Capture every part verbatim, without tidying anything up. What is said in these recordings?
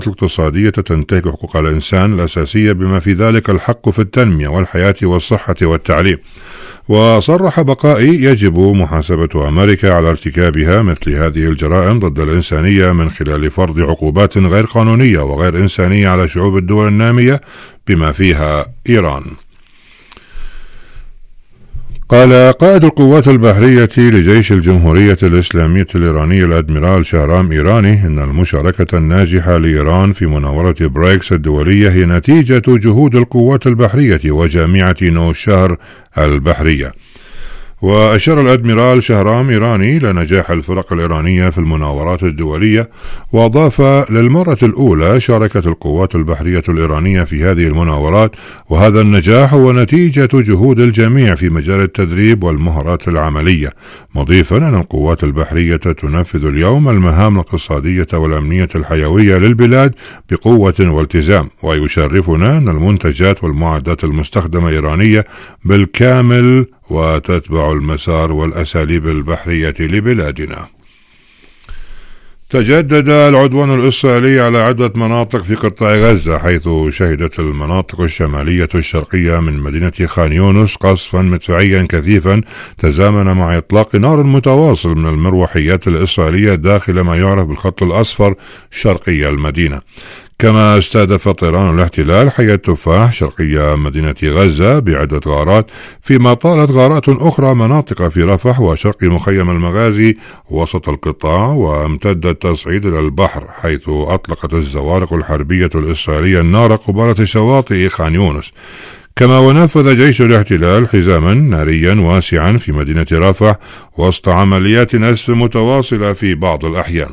الاقتصادية تنتهك حقوق الإنسان الأساسية بما في ذلك الحق في التنمية والحياة والصحة والتعليم. وصرح بقائي يجب محاسبة أمريكا على ارتكابها مثل هذه الجرائم ضد الإنسانية من خلال فرض عقوبات غير قانونية وغير إنسانية على شعوب الدول النامية بما فيها إيران. قال قائد القوات البحرية لجيش الجمهورية الإسلامية الإيرانية الأدميرال شهرام إيراني إن المشاركة الناجحة لإيران في مناورة بريكس الدولية هي نتيجة جهود القوات البحرية وجامعة نوشهر البحرية. وأشار الأدميرال شهرام إيراني لنجاح الفرق الإيرانية في المناورات الدولية، وأضاف للمرة الأولى شاركت القوات البحرية الإيرانية في هذه المناورات، وهذا النجاح هو نتيجة جهود الجميع في مجال التدريب والمهارات العملية، مضيفا أن القوات البحرية تنفذ اليوم المهام الاقتصادية والأمنية الحيوية للبلاد بقوة والتزام. ويشرفنا أن المنتجات والمعدات المستخدمة إيرانية بالكامل وتتبع المسار والأساليب البحرية لبلادنا. تجدد العدوان الإسرائيلي على عدة مناطق في قطاع غزة، حيث شهدت المناطق الشمالية الشرقية من مدينة خان يونس قصفا مدفعيا كثيفا تزامن مع إطلاق نار متواصل من المروحيات الإسرائيلية داخل ما يعرف بالخط الأصفر شرقي المدينة. كما استهدف طيران الاحتلال حي التفاح شرقية مدينة غزة بعدة غارات، فيما طالت غارات أخرى مناطق في رفح وشرق مخيم المغازي وسط القطاع، وامتد التصعيد إلى البحر حيث أطلقت الزوارق الحربية الإسرائيلية النار قبالة شواطئ خان يونس. كما ونفذ جيش الاحتلال حزاما ناريا واسعا في مدينة رفح وسط عمليات نسف متواصلة في بعض الأحيان.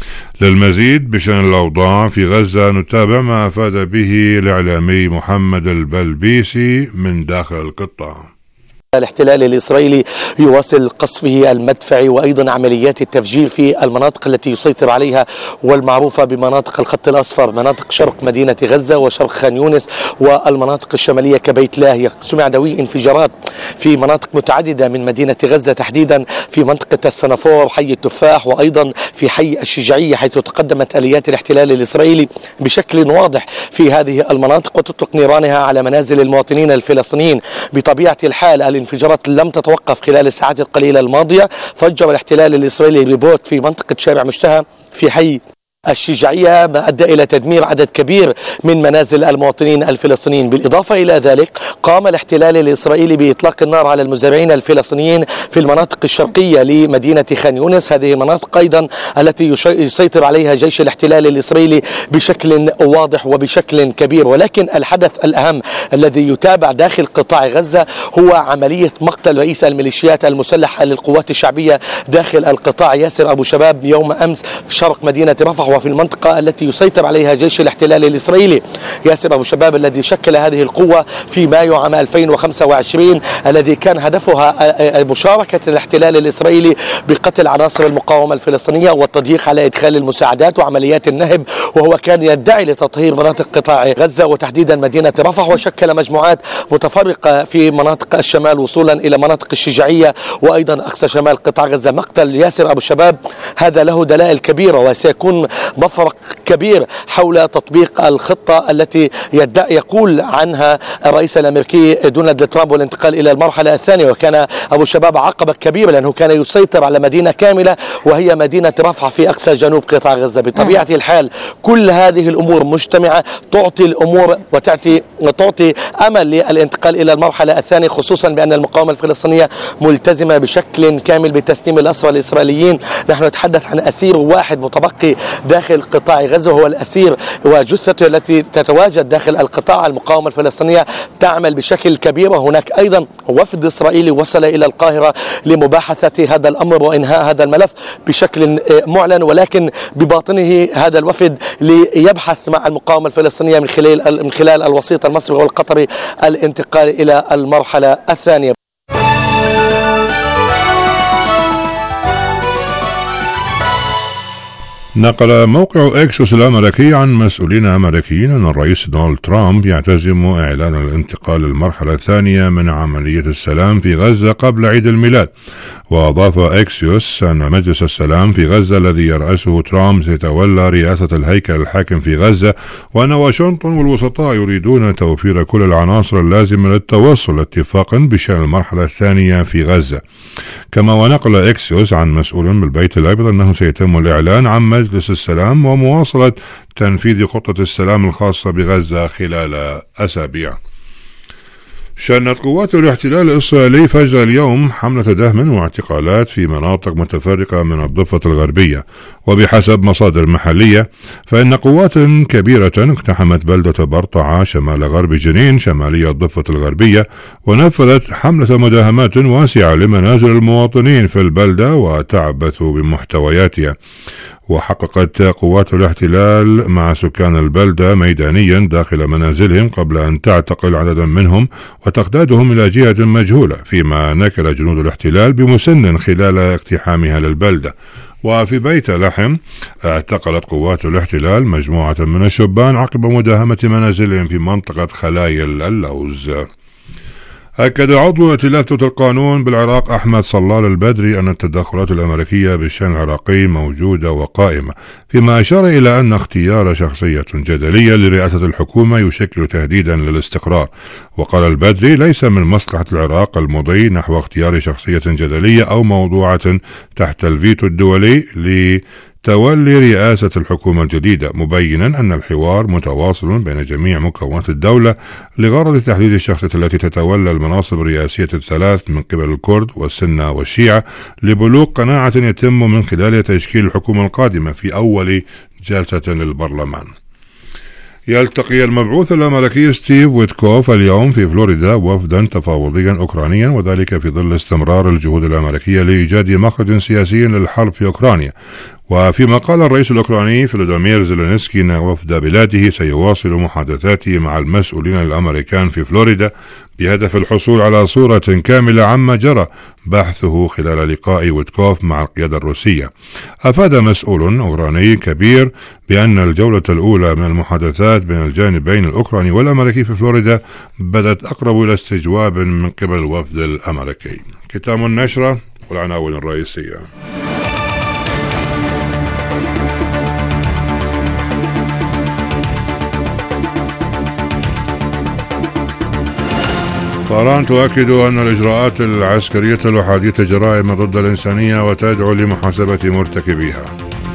للمزيد بشأن الأوضاع في غزة نتابع ما أفاد به الإعلامي محمد البلبيسي من داخل القطاع. الاحتلال الإسرائيلي يواصل قصفه المدفعي وأيضا عمليات التفجير في المناطق التي يسيطر عليها والمعروفة بمناطق الخط الأصفر، مناطق شرق مدينة غزة وشرق خان يونس والمناطق الشمالية كبيت لاهيا. سمع دوي انفجارات في مناطق متعددة من مدينة غزة، تحديدا في منطقة السنافور حي التفاح وأيضا في حي الشجاعية، حيث تقدمت آليات الاحتلال الإسرائيلي بشكل واضح في هذه المناطق وتطلق نيرانها على منازل المواطنين الفلسطينيين. بطبيعة الحال الانفجارات لم تتوقف خلال الساعات القليلة الماضية. فجر الاحتلال الإسرائيلي ريبوت في منطقة شارع مشتهى في حي الشجاعية، ما أدى إلى تدمير عدد كبير من منازل المواطنين الفلسطينيين. بالإضافة إلى ذلك قام الاحتلال الإسرائيلي بإطلاق النار على المزارعين الفلسطينيين في المناطق الشرقية لمدينة خان يونس، هذه المناطق أيضا التي يسيطر عليها جيش الاحتلال الإسرائيلي بشكل واضح وبشكل كبير. ولكن الحدث الأهم الذي يتابع داخل قطاع غزة هو عملية مقتل رئيس الميليشيات المسلحة للقوات الشعبية داخل القطاع ياسر أبو شباب يوم أمس في شرق مدينة رفح وفي المنطقة التي يسيطر عليها جيش الاحتلال الإسرائيلي. ياسر أبو شباب الذي شكل هذه القوة في مايو عام ألفين وخمسة وعشرين، الذي كان هدفها مشاركة الاحتلال الإسرائيلي بقتل عناصر المقاومة الفلسطينية والتضييق على إدخال المساعدات وعمليات النهب، وهو كان يدعي لتطهير مناطق قطاع غزة وتحديدا مدينة رفح، وشكل مجموعات متفرقة في مناطق الشمال وصولا إلى مناطق الشجاعية وأيضا أقصى شمال قطاع غزة. مقتل ياسر أبو شباب هذا له دلائل كبيرة وسيكون مفرق كبير حول تطبيق الخطة التي يدعي يقول عنها الرئيس الأمريكي دونالد ترامب والانتقال إلى المرحلة الثانية. وكان أبو شباب عقبة كبيرة لأنه كان يسيطر على مدينة كاملة وهي مدينة رفح في أقصى جنوب قطاع غزة. بطبيعة الحال كل هذه الأمور مجتمعة تعطي الأمور وتعطي وتعطي أمل للانتقال إلى المرحلة الثانية، خصوصا بأن المقاومة الفلسطينية ملتزمة بشكل كامل بتسليم الأسرى الإسرائيليين. نحن نتحدث عن أسير واحد متبقي داخل قطاع غزة وهو الأسير وجثته التي تتواجد داخل القطاع. المقاومة الفلسطينية تعمل بشكل كبير، وهناك أيضا وفد إسرائيلي وصل إلى القاهرة لمباحثة هذا الأمر وإنهاء هذا الملف بشكل معلن، ولكن بباطنه هذا الوفد ليبحث مع المقاومة الفلسطينية من خلال من خلال الوسيط المصري والقطري الانتقال إلى المرحلة الثانية. نقل موقع إكسوس الأمريكي عن مسؤولين أمريكيين أن الرئيس دونالد ترامب يعتزم إعلان الانتقال للمرحلة الثانية من عملية السلام في غزة قبل عيد الميلاد. وأضاف إكسيوس أن مجلس السلام في غزة الذي يرأسه ترامب سيتولى رئاسة الهيكل الحاكم في غزة، وأن واشنطن والوسطاء يريدون توفير كل العناصر اللازمة للتوصل لاتفاق بشأن المرحلة الثانية في غزة. كما ونقل إكسيوس عن مسؤول بالبيت الأبيض أنه سيتم الإعلان عن مجلس السلام ومواصلة تنفيذ خطة السلام الخاصة بغزة خلال أسابيع. شنت قوات الاحتلال الإسرائيلي فجر اليوم حملة دهم واعتقالات في مناطق متفرقة من الضفة الغربية، وبحسب مصادر محلية فإن قوات كبيرة اقتحمت بلدة برطعة شمال غرب جنين شمالية الضفة الغربية، ونفذت حملة مداهمات واسعة لمنازل المواطنين في البلدة وتعبثوا بمحتوياتها. وحققت قوات الاحتلال مع سكان البلدة ميدانيا داخل منازلهم قبل أن تعتقل عددا منهم وتقدادهم إلى جهة مجهولة، فيما نكل جنود الاحتلال بمسن خلال اقتحامها للبلدة. وفي بيت لحم اعتقلت قوات الاحتلال مجموعة من الشبان عقب مداهمة منازلهم في منطقة خلايل اللوز. أكد عضو ائتلاف القانون بالعراق أحمد صلال البدري أن التدخلات الأمريكية بالشأن العراقي موجودة وقائمة، فيما أشار إلى أن اختيار شخصية جدلية لرئاسة الحكومة يشكل تهديدا للاستقرار. وقال البدري: ليس من مصلحة العراق المضي نحو اختيار شخصية جدلية أو موضوعة تحت الفيتو الدولي ل تولي رئاسة الحكومة الجديدة، مبينا أن الحوار متواصل بين جميع مكونات الدولة لغرض تحديد الشخصية التي تتولى المناصب الرئاسية الثلاث من قبل الكرد والسنة والشيعة لبلوغ قناعة يتم من خلالها تشكيل الحكومة القادمة في أول جلسة للبرلمان. يلتقي المبعوث الأمريكي ستيف ويتكوف اليوم في فلوريدا وفدا تفاوضيا أوكرانيا، وذلك في ظل استمرار الجهود الأمريكية لإيجاد مخرج سياسي للحرب في أوكرانيا. وفيما قال الرئيس الأوكراني فلوديمير زيلينسكي أن وفد بلاده سيواصل محادثاته مع المسؤولين الأمريكان في فلوريدا بهدف الحصول على صورة كاملة عما جرى بحثه خلال لقاء ويتكوف مع القيادة الروسية. أفاد مسؤول أوكراني كبير بأن الجولة الأولى من المحادثات بين الجانبين الأوكراني والأمريكي في فلوريدا بدأت أقرب إلى استجواب من قبل الوفد الأمريكي. ختام النشرة والعناوين الرئيسية. طهران تؤكد أن الإجراءات العسكرية الأحادية جرائم ضد الإنسانية وتدعو لمحاسبة مرتكبيها.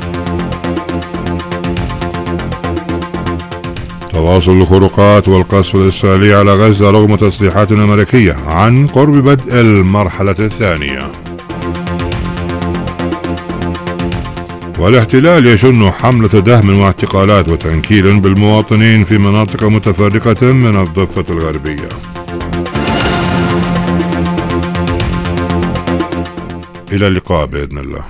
تواصل الخروقات والقصف الإسرائيلي على غزة رغم تصريحات أمريكية عن قرب بدء المرحلة الثانية. والاحتلال يشن حملة دهم واعتقالات وتنكيل بالمواطنين في مناطق متفرقة من الضفة الغربية. إلى اللقاء بإذن الله.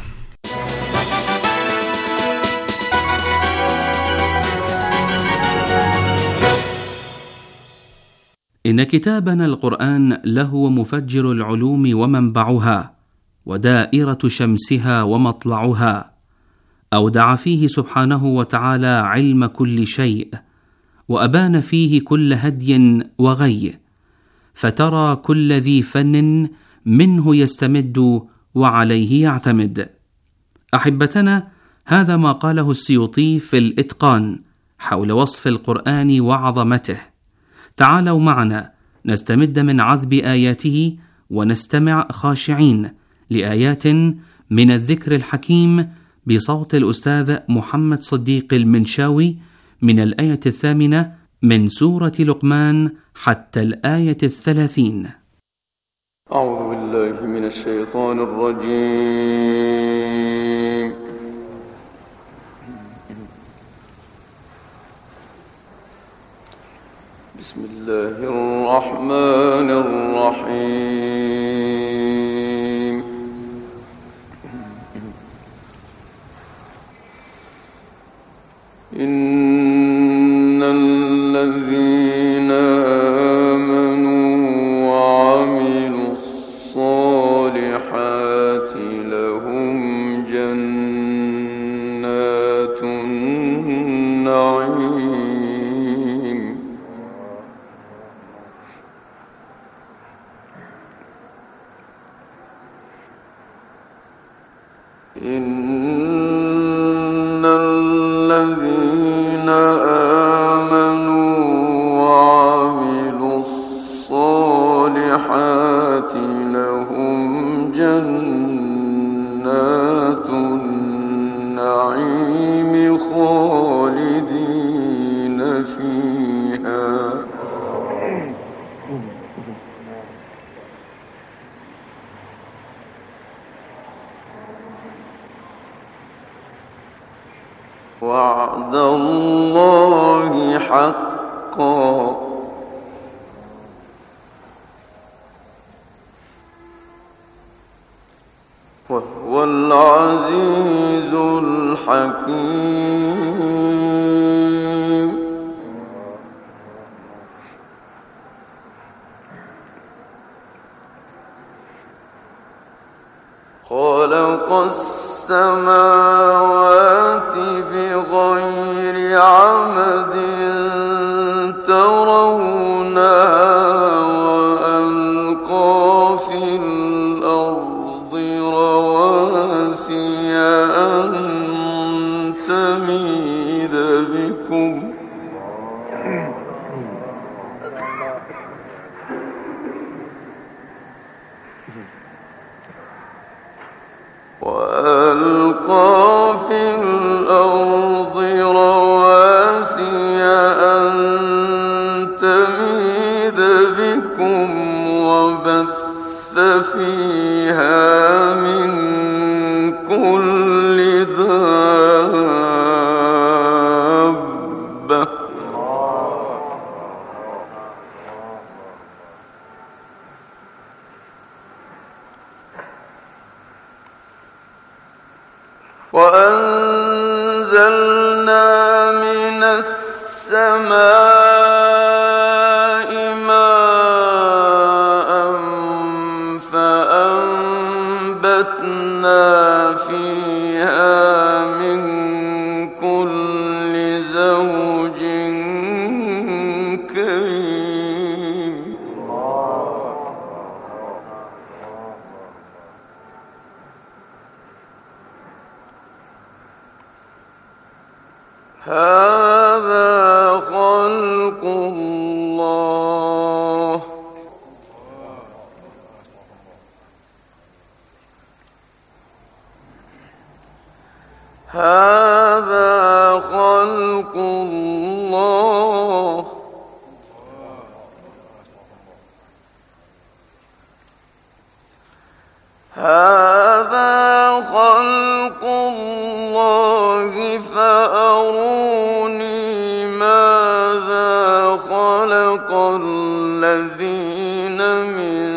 إن كتابنا القرآن لهو مفجر العلوم ومنبعها ودائرة شمسها ومطلعها. أودع فيه سبحانه وتعالى علم كل شيء، وأبان فيه كل هدي وغي، فترى كل ذي فن منه يستمد وعليه يعتمد. أحبتنا، هذا ما قاله السيوطي في الإتقان حول وصف القرآن وعظمته. تعالوا معنا نستمد من عذب آياته ونستمع خاشعين لآيات من الذكر الحكيم بصوت الأستاذ محمد صديق المنشاوي من الآية الثامنة من سورة لقمان حتى الآية الثلاثين. أعوذ بالله من الشيطان الرجيم. بسم الله الرحمن الرحيم. إن الذين آمنوا وعملوا الصالحات لهم جنات وعد الله حقا وهو العزيز الحكيم. خلق السماوات بغير عمد ترونها وألقى في الأرض رواسي أن تميد بكم وألقى في الأرض رواسي أن تميد بكم وبث فيها من كل دابة وأنزلنا من السماء ماء فأنبتنا فيها من كل زوج كريم. هذا خلق الله هذا خلق الله هذا خلق الله فأروني ماذا خلق الذين من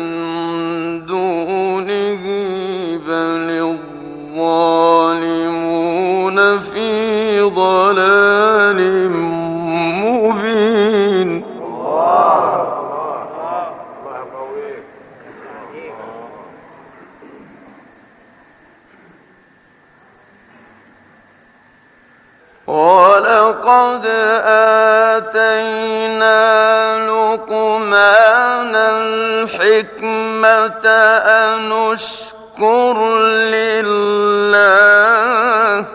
دونه بل الظالمون في ضلال مبين. ولقد آتينا لقمان الحكمة أن اشكر لله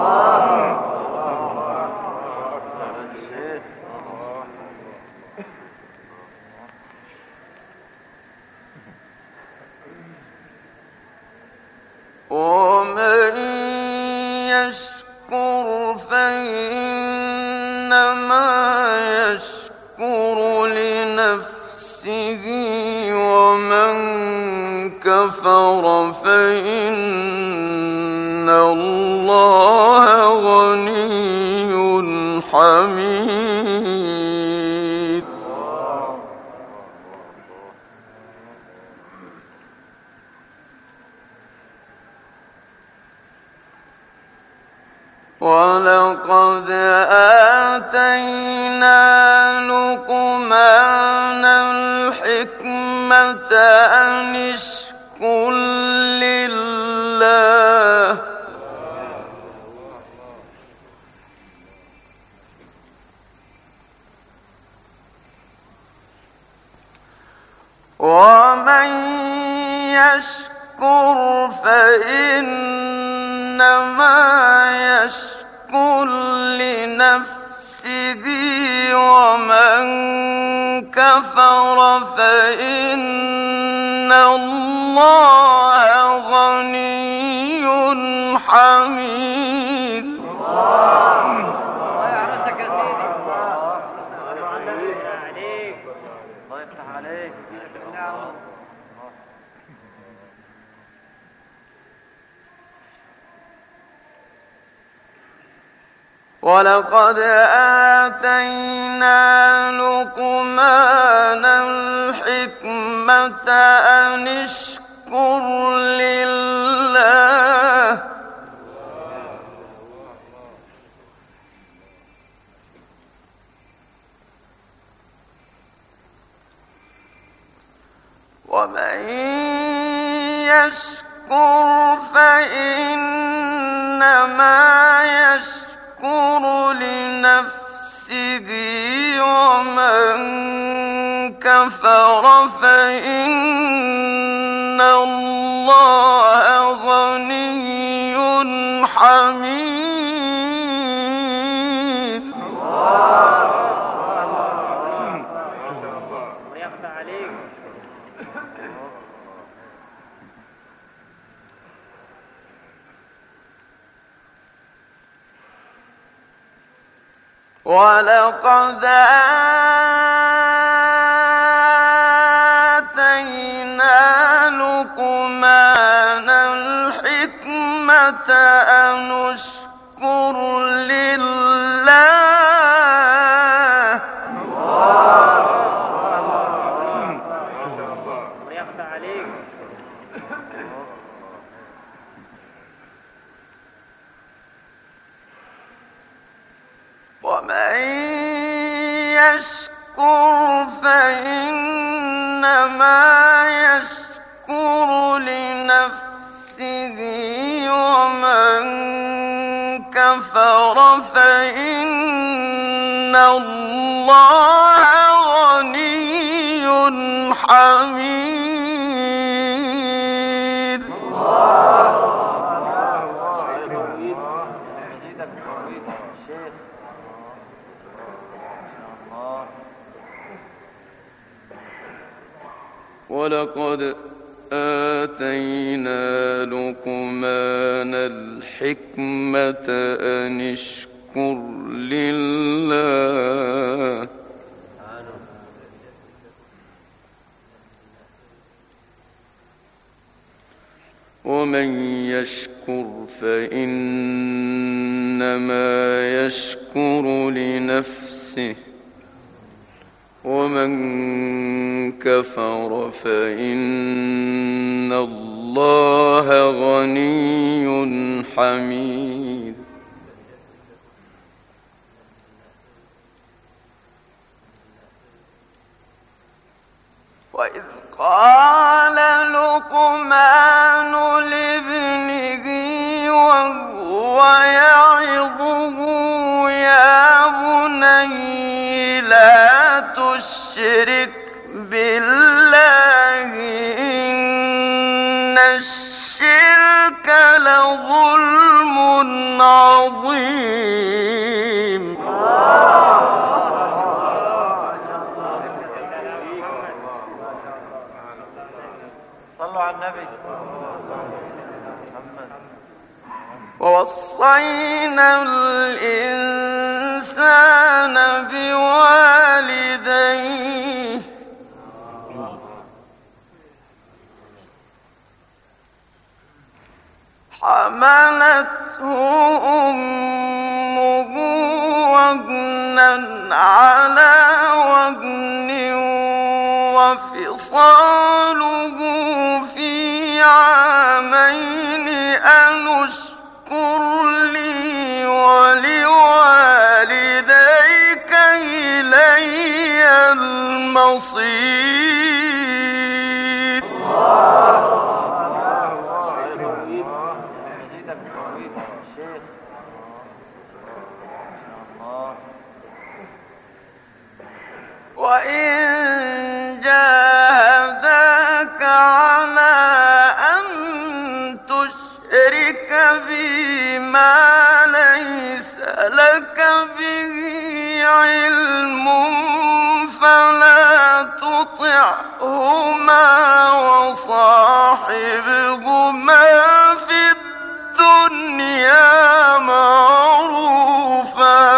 ومن يشكر فإنما يشكر لنفسه ومن كفر فإن الله غني حميد. ولقد آتينا لقمان الحكمة أن اشكر لله ومن يشكر فإنما يشكر لنفسه ومن كفر فإن الله غني حميد. الله يعرسك يا سيدي. الله يفتح عليك. ولقد آتينا لقمان الحكمة أن اشكر لله ومن يشكر فإنما يشكر لنفسه ومن كفر فإن الله غني حميد. ولقد آتينا لقمان الحكمة أن اشكر لله ومن يشكر فإنما يشكر لنفسه ومن كفر فإن الله غني حميد. ولقد آتينا لقمان الحكمة أن اشكر لله ومن يشكر فإنما يشكر لنفسه ومن كفر فإن الله غني حميد. وإذ قال لقمان لابنه وهو يعظه يا بني لا تشرك بالله إن الشرك لظلم عظيم. صلوا على النبي. ووصينا الإنسان بوالديه حملته أمه وهنا على وهن وفصاله في عامين أن اشكر لي ولوالديك إلي المصير. وإن جاهداك على أن تشرك بي ما ليس لك به علم فلا تطعهما وصاحبهما في الدنيا معروفا.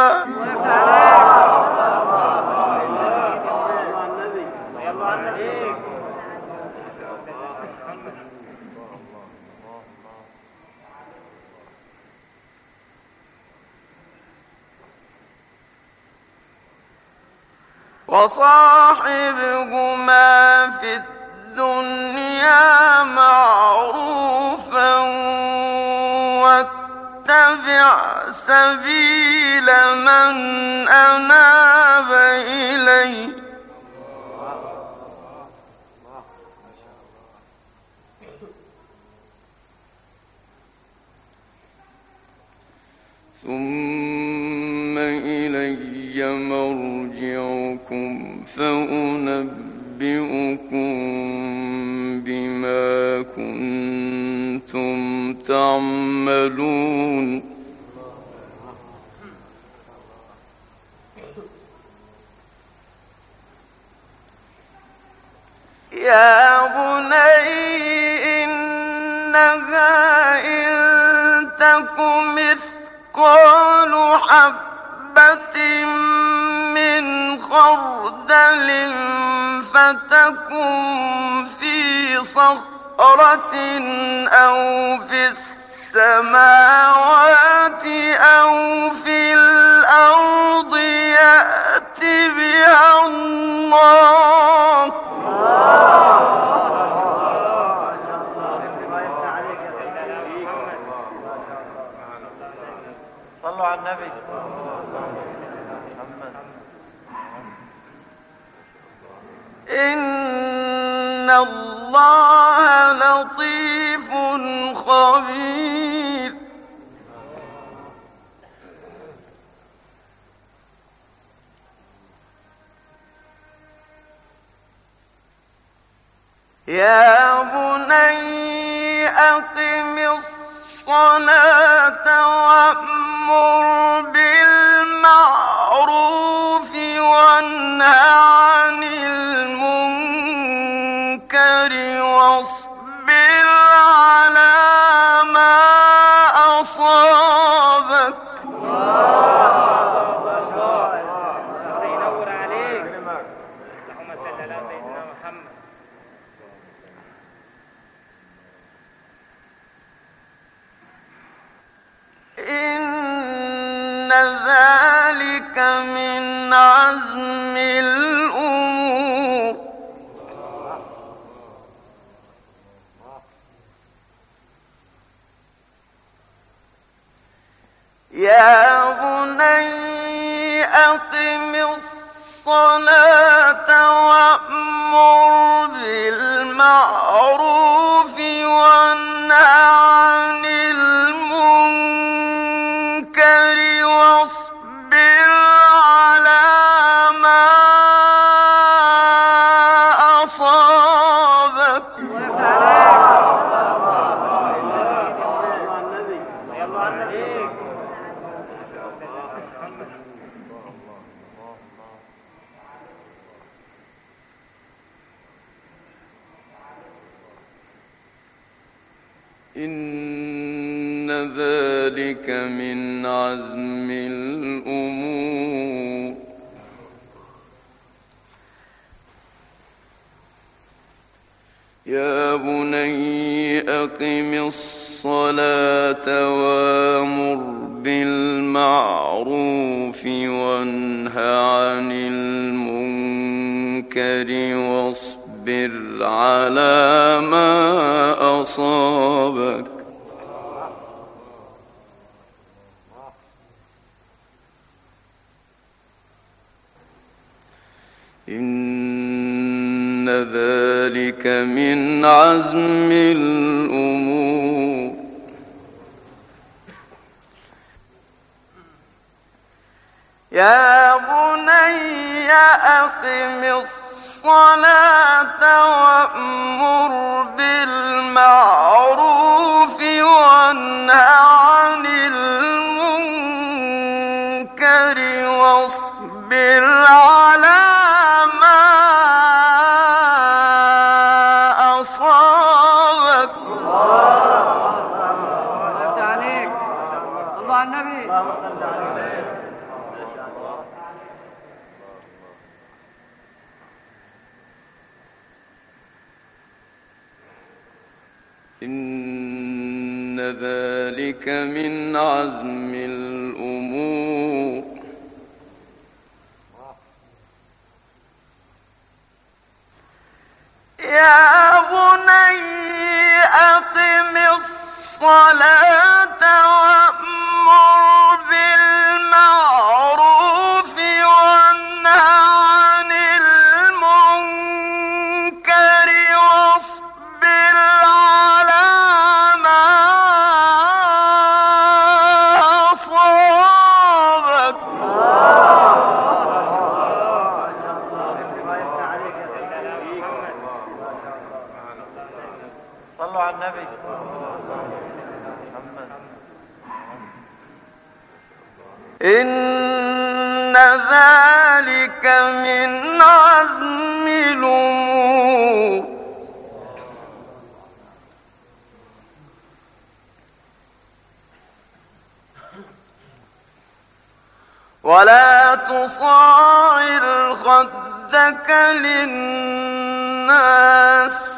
وصاحبهما في الدنيا معروفا واتبع سبيل من أناب إلي ثم إلي مرجعكم فأنبئكم بما كنتم تعملون يا بني إنها إن تك مثقال حبة من خردل فتكن في صخرة أو في السماوات أو في الأرض يأت بها الله صلوا على النبي. إن الله لطيف خبير. يا بني أقم الصلاة وأمر بالمعروف وانهى عن المنكر واصبر على ما أصابك ينور عليك. اللهم صل على سيدنا محمد. إن ذلك من عزم الأمور. يا بني أقم الصلاة وأمر بالمعروف وانهى عن المنكر واصبر على ما أصابك إن ذلك من عزم الأمور. يا بني أقم الصلاة وأمر بالمعروف وانهى عن المنكر واصبر على ما أصابك إن ذلك من عزم الأمور. يا بني أقم الصلاة وأمر بالمعروف وانهى عن المنكر واصبر على ما أصابك الله عليك. صلوا على النبي. إن ذلك من عزم الأمور. النبي. إن ذلك من عزم الأمور ولا تصاعر خدك للناس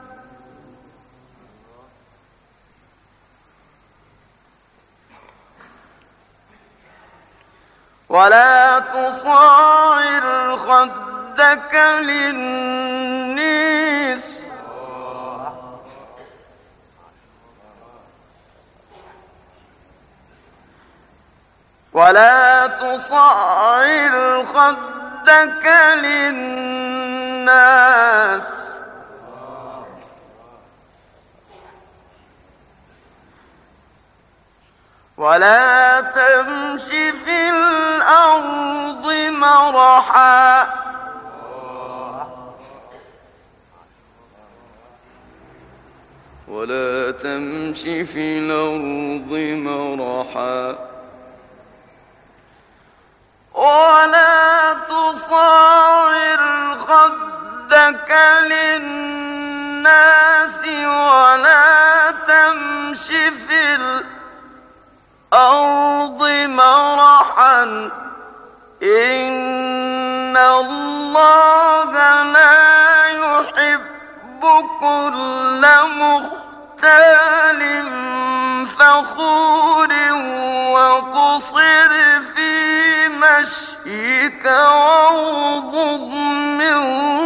ولا تصاعر خدك للناس ولا تصعر خدك للناس ولا تمش في الأرض مرحا ولا تمش في الأرض مرحا ولا تصاعر خدك للناس ولا تمش في الأرض مرحا إن الله لا يحب كل مختال فخور وقصر في مشيك واغضض من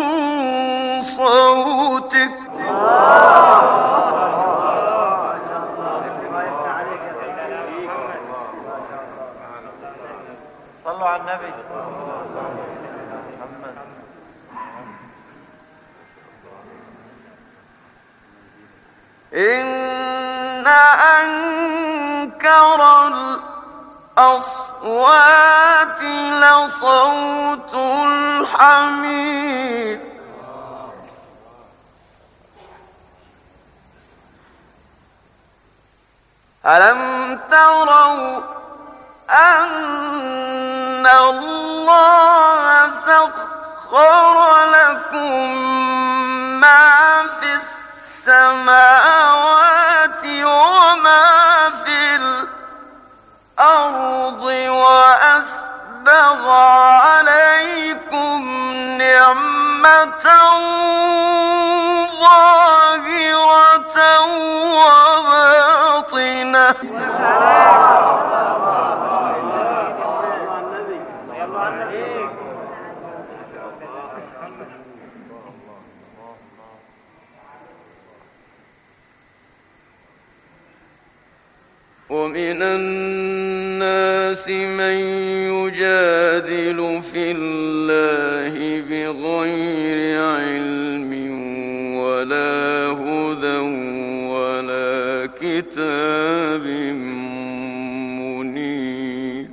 صوتك صلوا على النبي. إن أنكر الأصوات لصوت الحمير ألم تروا أن الله سخر لكم ما في السماوات وما في الأرض وأسبغ عليكم نعمة ظاهرة وباطنة ومن الناس من يجادل في الله بغير علم ولا هدى ولا كتاب منير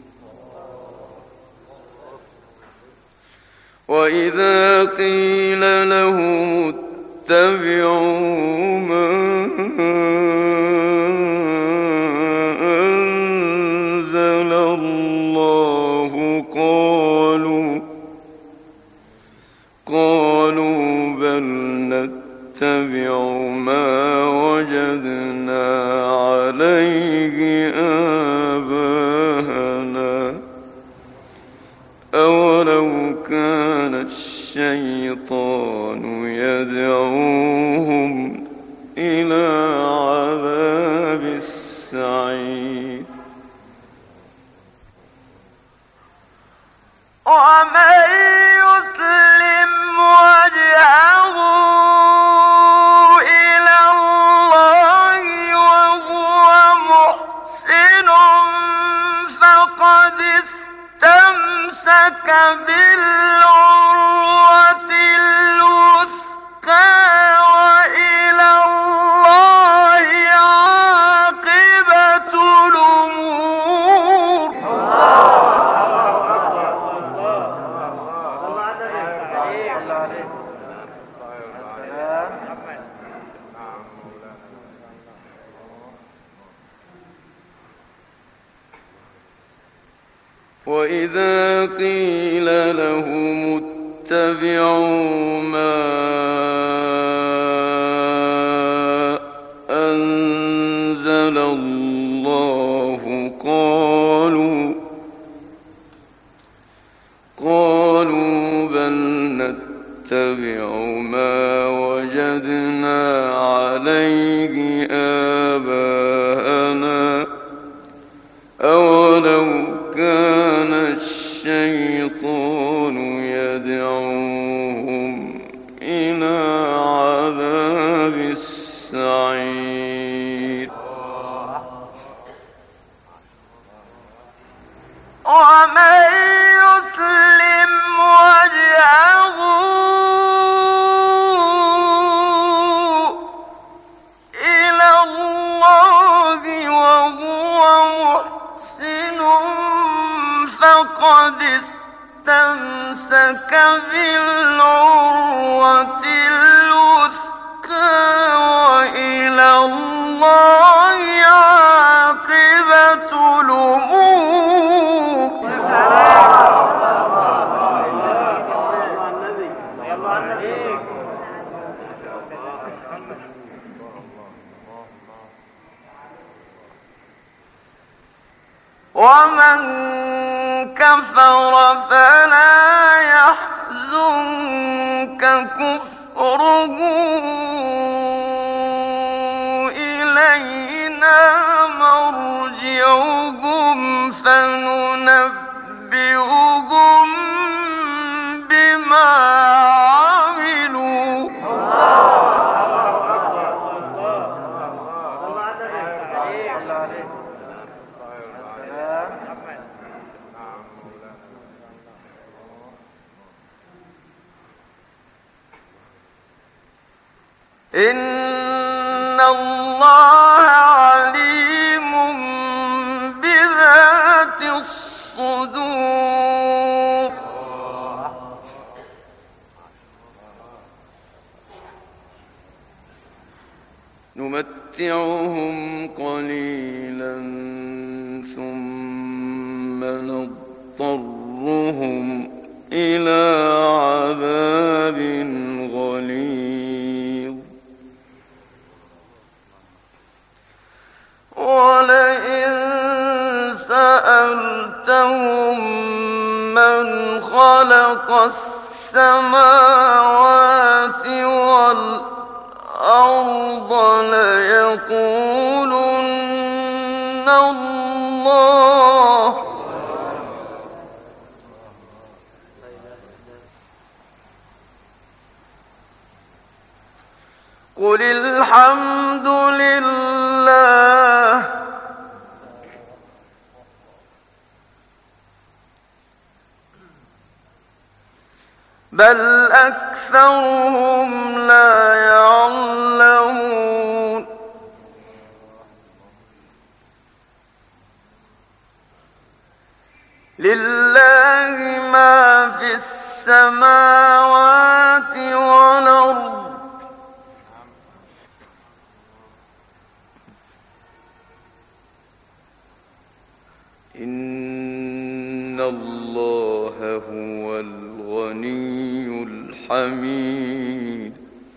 وإذا قيل لهم اتبعوا ما قالوا بل نتبع ما وجدنا عليه آباءنا أولو كان الشيطان يدعوهم إلى عذاب السعير ومن يسلم وجهه إلى الله وهو محسن فقد استمسك بالعروة الوثقى وإلى الله عاقبة الأمور وإذا قيل لهم اتبعوا ما أنزل الله قالوا قالوا بل نتبع ما وجدنا عليه آباءنا أولو كان الشيطان يدعوهم إلى عذاب السعير ومن يسلم وجهه إلى الله وهو محسن فقد استمسك بالعروة الوثقى وإلى الله عاقبة الأمور. ومن كفر فلا يحزنك كفره إلينا مرجعهم فننبئهم بما عملوا. إن الله عليم بذات الصدور. نمتعهم قليلا ثم نضطرهم إلى عذاب غليظ. ولئن سألتهم من خلق السماوات والأرض ليقولن الله. قل الحمد لله بل أكثرهم لا يعلمون. لله ما في السماوات والأرض إن الله هو الغني الحميد.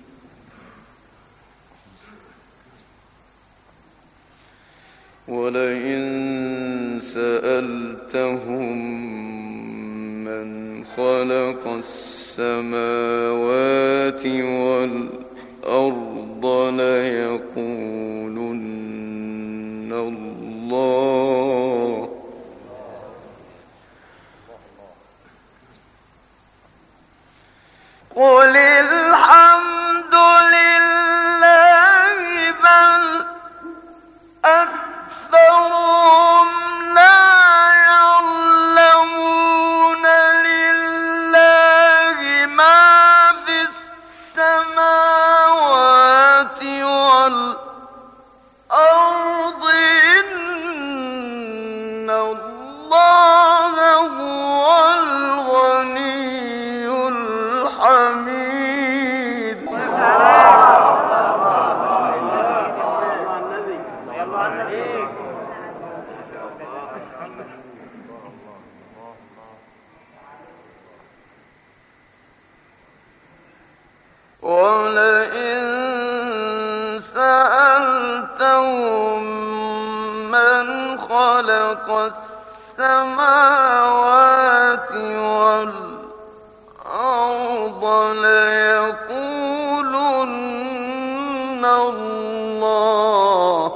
ولئن سألتهم من خلق السماوات والأرض ليقولن الله. قل الحمد لله بل أكثرهم لا يعلمون. لله ما في السماوات والأرض إن الله هو الغني الحميد. ولئن سألتهم من خلق السماوات والأرض ليقولن الله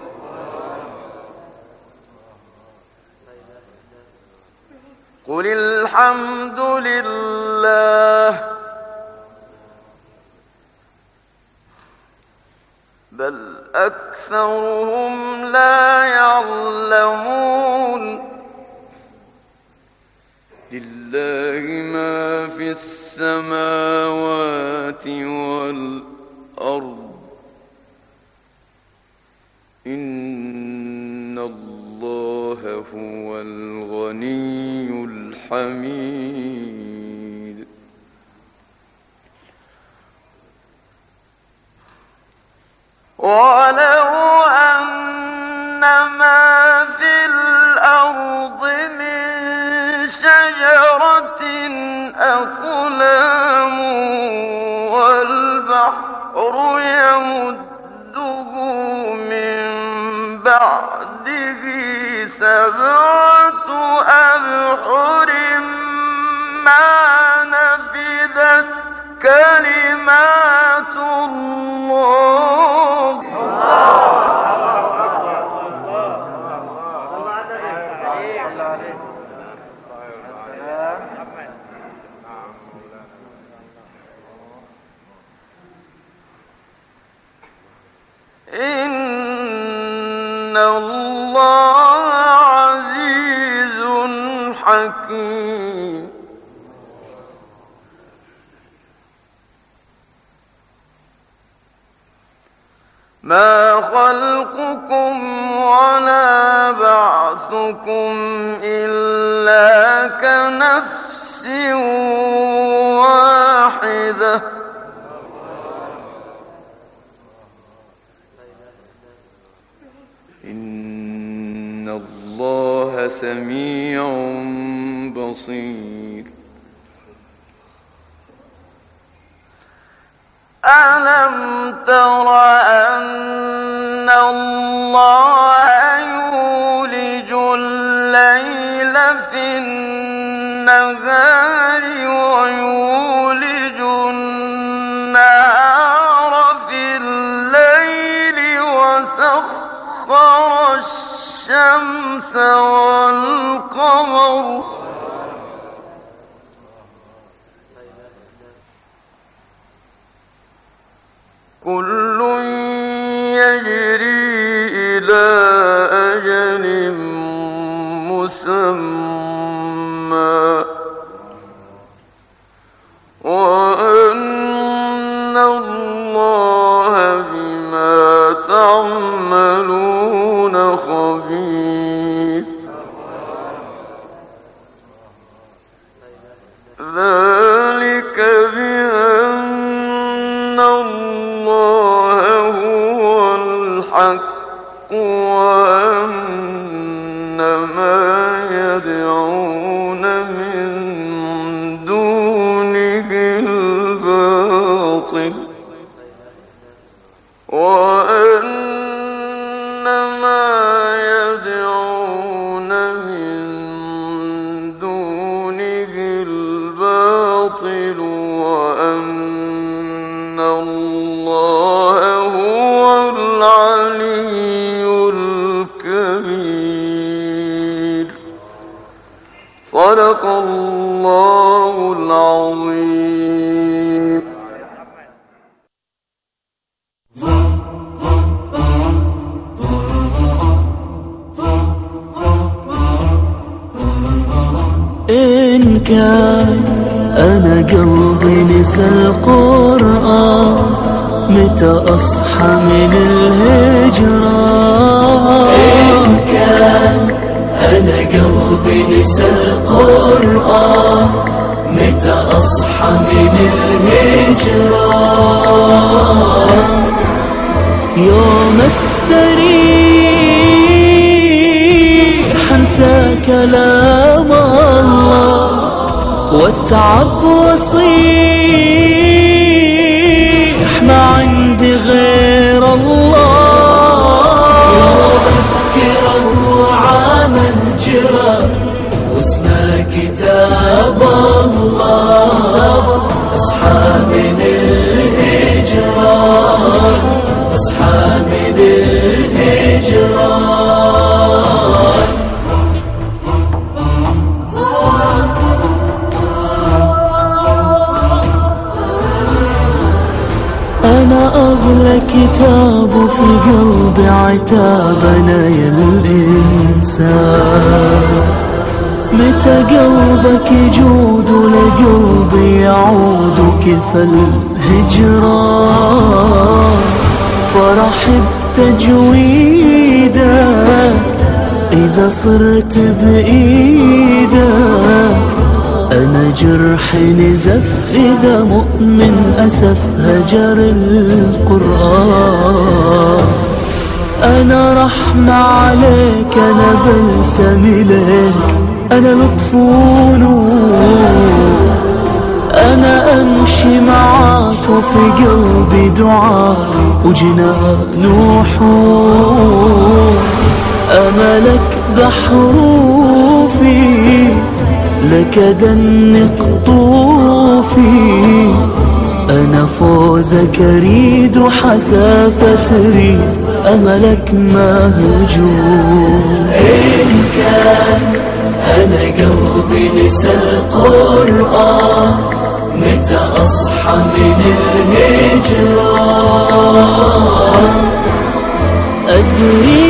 قل الحمد لله بل أكثرهم لا يعلمون لله ما في السماوات والأرض إن الله هو الغني الحميد ولو أن ما في الأرض من شجرة أقلام والبحر يمده من بعده سبعة أبحر ما نفذت كلمات الله إن الله عزيز حكيم ما خلقكم ولا بعثكم إلا كنفس واحدة إن الله سميع بصير ألم تر أن الله يولج الليل في النهار ويولج النهار في الليل وسخر الشمس والقمر كل يجري إلى أجل مسمى وأن الله بما تعملون خبير ذلك بأن الله هو الحق وأن ما يدعون من دونه الباطل وأن ما يدعون من دونه الباطل وأن الله هو العلي الكبير صدق الله العظيم. إن كان أنا قلبي نسى القرآن متى أصحى من الهجرة إن كان أنا قلبي نسى القرآن متى أصحى من الهجرة يوم استريح انسى كلام الله واتعب وصيح كتاب الله أصحى من الهجران أصحى من الهجران أنا أغلى كتاب في قلبي عتابنا يا الإنسان متى قلبك يجود ولقلبي يعود كيف الهجران فرح بتجويدك إذا صرت بإيدك أنا جرحي نزف إذا مؤمن أسف هجر القرآن أنا رحمة عليك أنا بلسم إليك أنا لطف ونور أنا أمشي معاك وفي قلبي دعاء وجنان وحور أملك بحروفي لك دنق طوفي أنا فوزك أريد وحسافة تريد أملك مهجور إن كان أنا قلبي نسى القرآن متى أصحى من الهجران أدري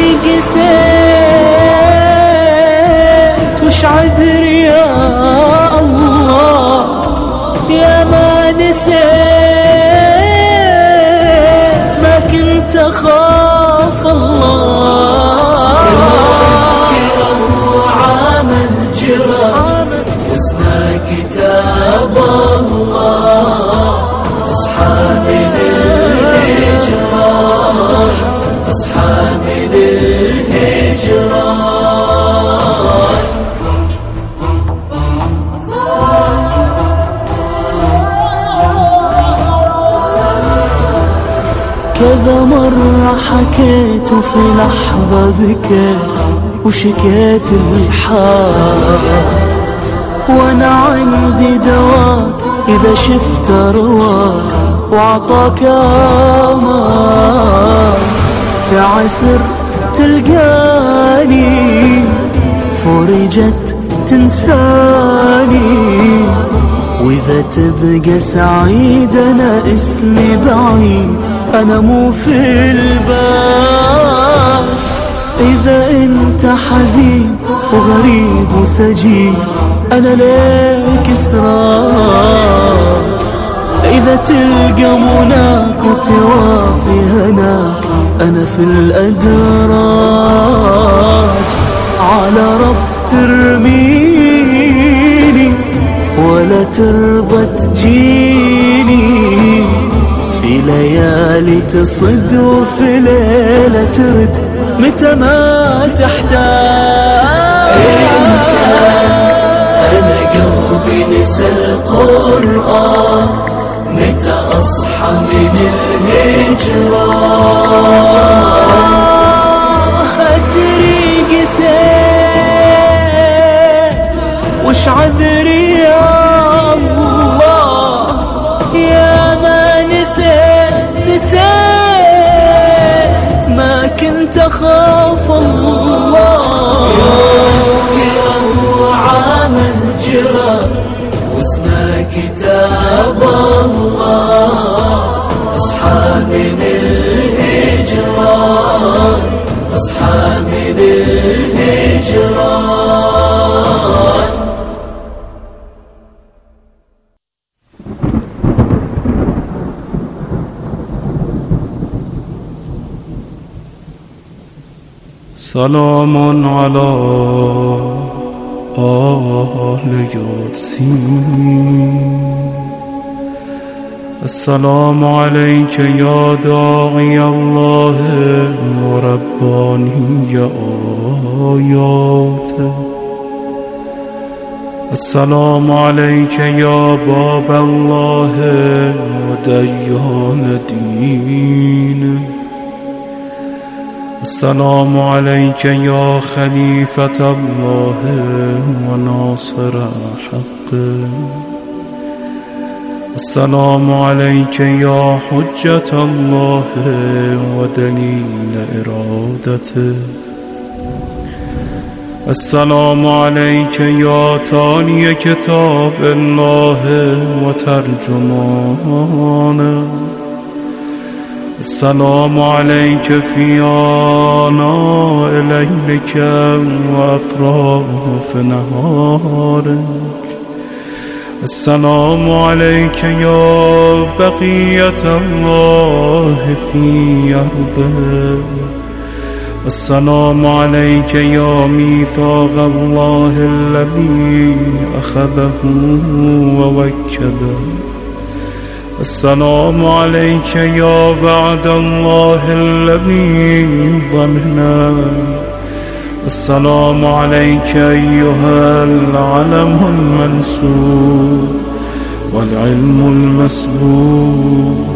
قسيت وش عذري يا الله يا ما نسيت ما كنت أخاف الله عامل جرى واسمع كتاب الله تصحى من الهجران تصحى من الهجران كذا مرة حكيت وفي لحظة بكيت وشكيت الحال وانا عندي دواك اذا شفت رواك وعطاك امان في عسر تلقاني فرجت تنساني واذا تبقى سعيد انا اسمي بعيد أنا مو في البال إذا أنت حزين وغريب وسجين أنا ليك إسرار إذا تلقى مناك وتوافي هناك أنا في الأدراج على رف ترميني ولا ترضى تجيني في ليالي تصد وفي ليلة ترد متى ما تحتاج إن كان أنا قلبي نسى القرآن متى أصحى من الهجران أدري قسيت وش عذري يا الله يا نسيت نسيت ما كنت أخاف الله يوم وعامل جرى واسمع كتاب الله اصحى من الهجران اصحى من الهجران سلام على آل ياسين السلام عليك يا داعي الله ورباني آياته السلام عليك يا باب الله وديان دينه السلام عليك يا خليفة الله وناصر حق. السلام عليك يا حجة الله ودليل إرادته. السلام عليك يا تالي كتاب الله وترجمانه. السلام عليك في آناء ليلك وأطراف نهارك. السلام عليك يا بقية الله في أرضه. السلام عليك يا ميثاق الله الذي أخذه ووكده. السلام عليك يا بعد الله الذي ضمنا. السلام عليك أيها العلم المنسوب والعلم المسبوق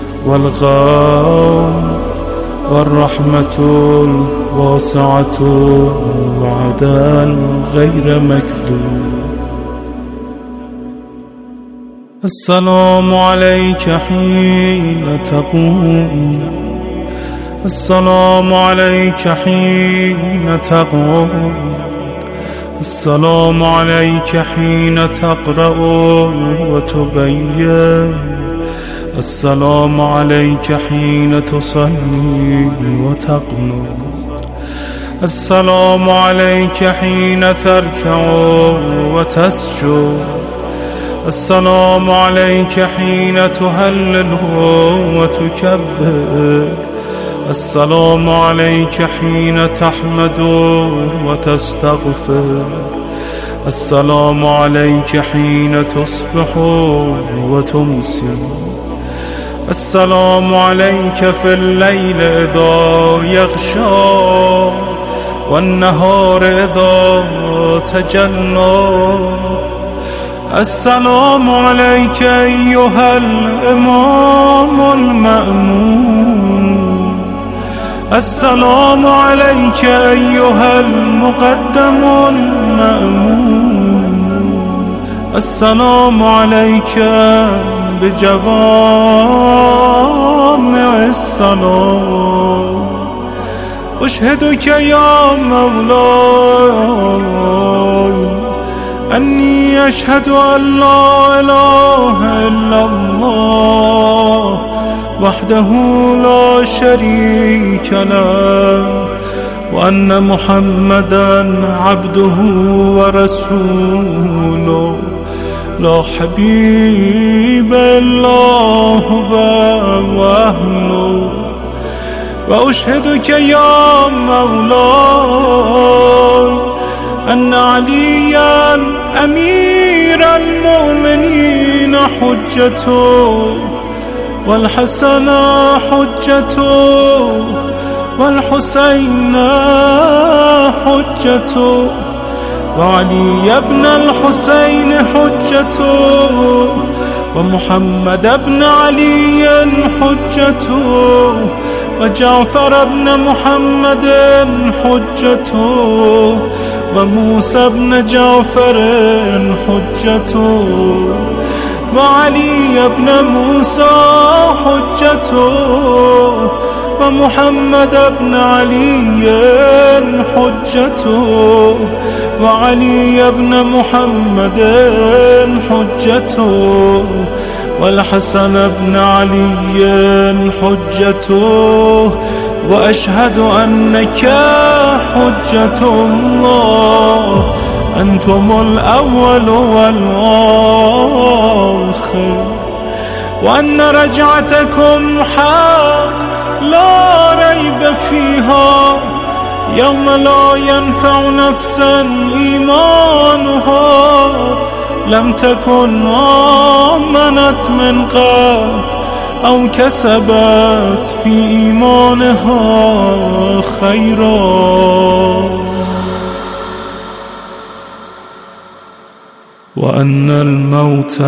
والغوث والرحمة الواسعة وعدل غير مكذوب. السلام عليك حين تقوم. السلام عليك حين تقوم. السلام عليك حين تقرأ وتبين. السلام عليك حين تصلي وتقنط. السلام عليك حين تركع وتسجد. السلام عليك حين تهلل وتكبر. السلام عليك حين تحمد وتستغفر. السلام عليك حين تصبح وتمسي. السلام عليك في الليل إذا يغشى والنهار إذا تجلى. السلام عليك أيها الإمام المأمون. السلام عليك أيها المقدم المأمون. السلام عليك بجوامع السلام. أشهدك يا مولاي أني أشهد أن لا إله إلا الله وحده لا شريك له وأن محمدا عبده ورسوله لا حبيب إلا هو وأهله. وأشهدك يا مولاي أن عليا أمير المؤمنين حجته والحسن حجته والحسين حجته وعلي بن الحسين حجته ومحمد بن علي حجته وجعفر بن محمد حجته وموسى بن جعفر حجته وعلي بن موسى حجته ومحمد بن علي حجته وعلي بن محمد حجته والحسن بن علي حجته. وأشهد أنك حجة الله أنتم الأول والآخر وأن رجعتكم حق لا ريب فيها يوم لا ينفع نفسا إيمانها لم تكن آمنت من قبل أو كسبت في إيمانها خيرا وأن الموت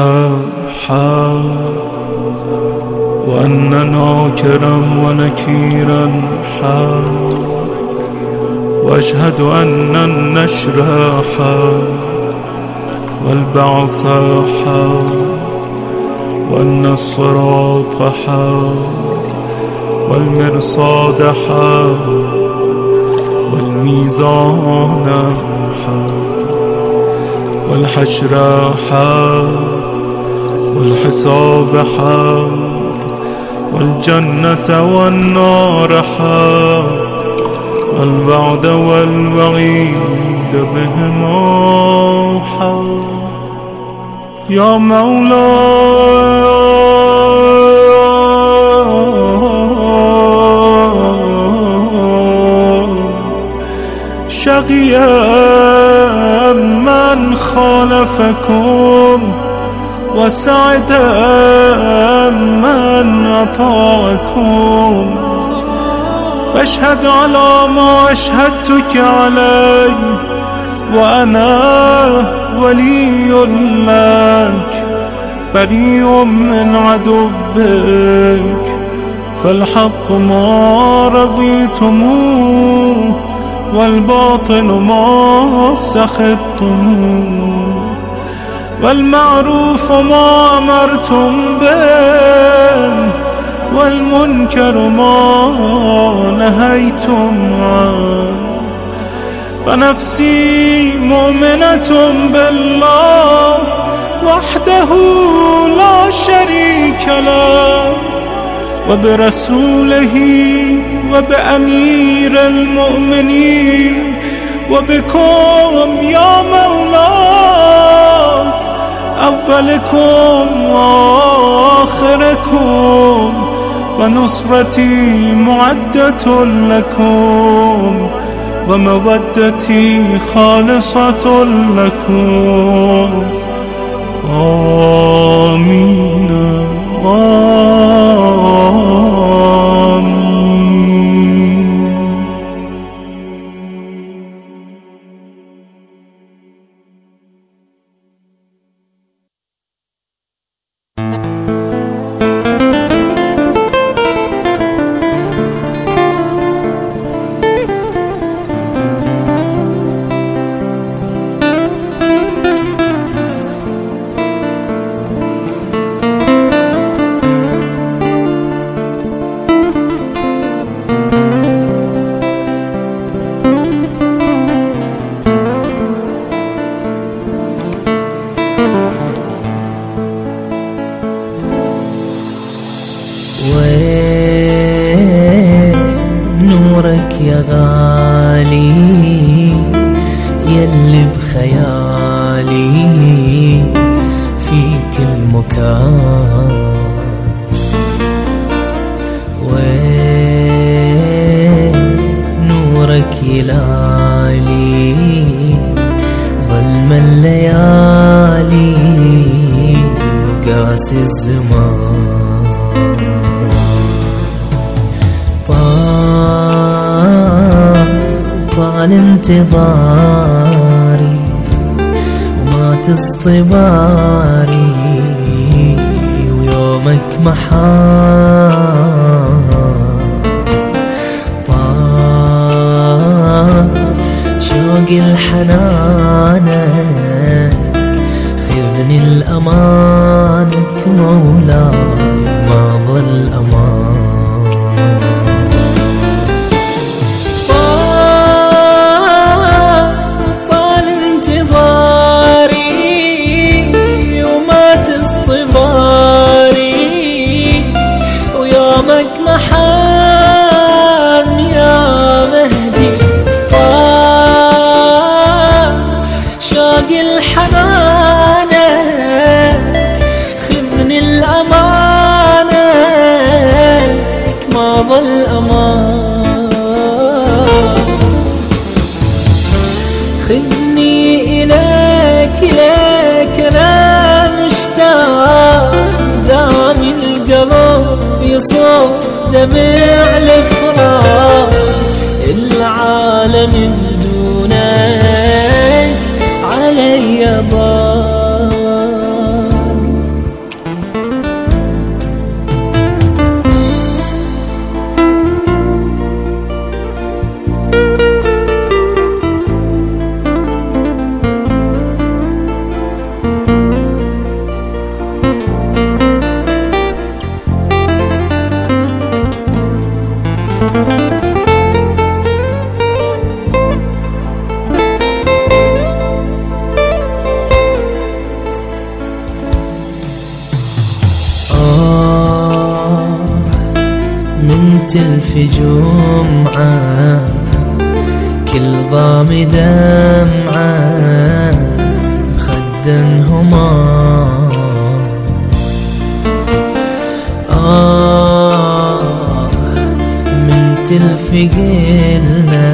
حق وأن ناكرا ونكيرا حق وأشهد أن النشر حق والبعث حق وأن الصراط حق والمرصاد حق والميزان حق والحشر حق والحساب حق والجنة والنار حق والوعد والوعيد بهما حق. يا مولاي شقيا من خالفكم وسعدا من أطاعكم، فاشهد على ما أشهدتك عليه وأنا ولي لك بريء من عدوك، فالحق ما رضيتموه والباطل ما سخطتموه، والمعروف ما أمرتم به والمنكر ما نهيتم عنه. فنفسي مؤمنة بالله وحده لا شريك له وبرسوله وبأمير المؤمنين وبكم يا مولاي أولكم وآخركم، ونصرتي معدة لكم ومودتي خالصة لكم. آمين آمين. نورك يا غالي يلي بخيالي في كل مكان، ونورك يلالي ظلم الليالي وقاس الزمان. طال انتظاري وما تصطباري ويومك محال، طال شوقي لحنانك خذني الأمانك مولاي ما ظل أمان. خذني إليك إليك أنا مشتاق، دام القلب يصف دمع الفراق، العالم بدونك علي ضاق. تلفي جمعة كل ضام دمعة خدنهما آه من تلفي قلنا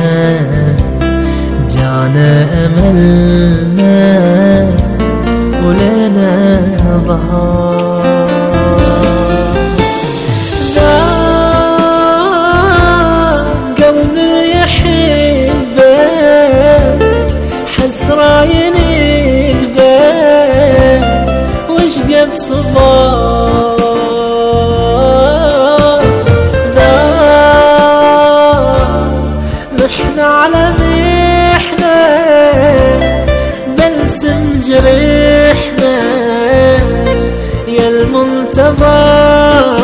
جانا أملنا ولنا ظهر قلبي يحبك حسرة يندبك وش قد صبر ذا نحن على محنة بلسم جريحنا يا المنتظر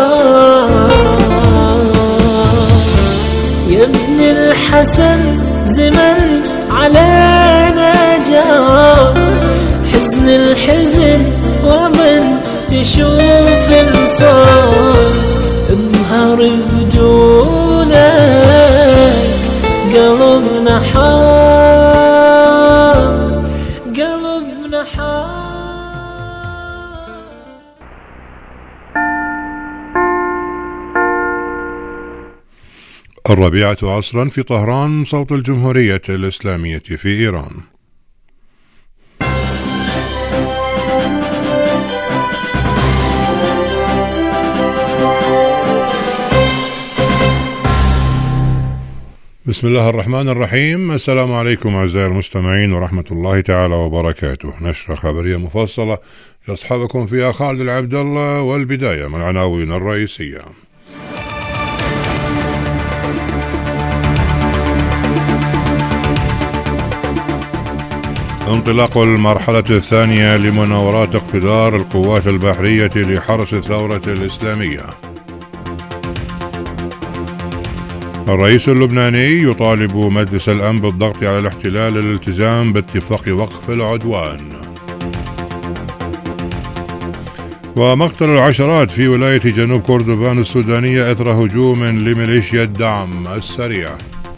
يا ابن الحسن زمن علينا جار حزن الحزن وظن تشوف الصار انهار بدونك قلبنا حار قلبنا حار. الرابعة عصرا في طهران، صوت الجمهورية الإسلامية في إيران. بسم الله الرحمن الرحيم. السلام عليكم أعزائي المستمعين ورحمة الله تعالى وبركاته. نشرة خبرية مفصلة يصحبكم فيها خالد العبد الله، والبداية من العناوين الرئيسية. انطلاق المرحلة الثانية لمناورات اقتدار القوات البحرية لحرس الثورة الإسلامية. الرئيس اللبناني يطالب مجلس الأمن بالضغط على الاحتلال للالتزام باتفاق وقف العدوان. ومقتل العشرات في ولاية جنوب كردفان السودانية إثر هجوم لميليشيا الدعم السريع.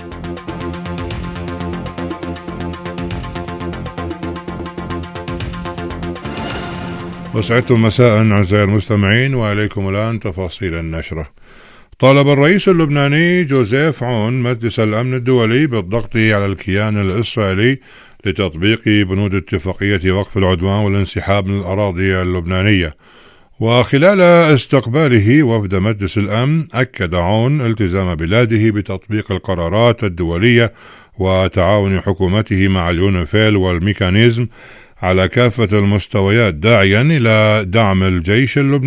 وسعدتم مساء أعزائي المستمعين، وإليكم الآن تفاصيل النشرة. طالب الرئيس اللبناني جوزيف عون مجلس الأمن الدولي بالضغط على الكيان الإسرائيلي لتطبيق بنود اتفاقية وقف العدوان والانسحاب من الأراضي اللبنانية. وخلال استقباله وفد مجلس الأمن، أكد عون التزام بلاده بتطبيق القرارات الدولية وتعاون حكومته مع اليونيفيل والميكانيزم على كافة المستويات، داعيا إلى دعم الجيش اللبناني